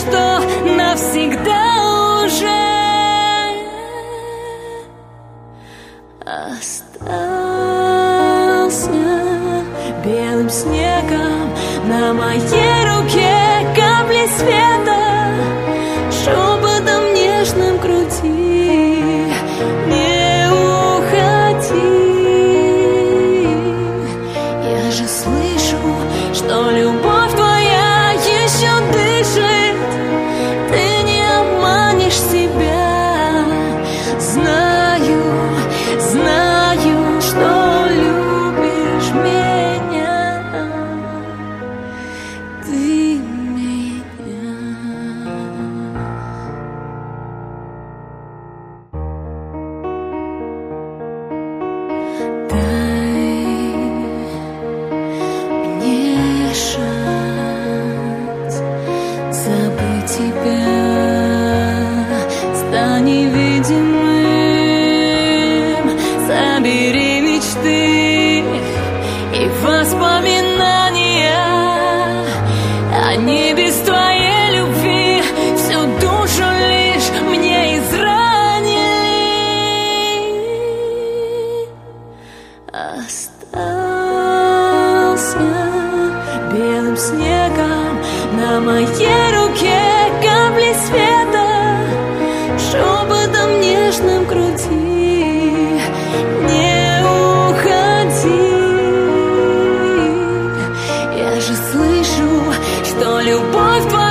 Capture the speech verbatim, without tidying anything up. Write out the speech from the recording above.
что навсегда уже остался белым снегом на моей руке капли света, шепотом нежным груди. Не уходи, я же слышу, что любовь твоя еще дышит. Ты не обманешь себя. Знаю, знаю, что любишь меня. Ты меня. Дай мне шанс забыть тебя. Стань невидимым, собери мечты и воспоминания. Они без твоей любви всю душу лишь мне изранили. Остался белым снегом на моей руке капли света, шепотом нежным груди. Не уходи, я же слышу, что любовь твоя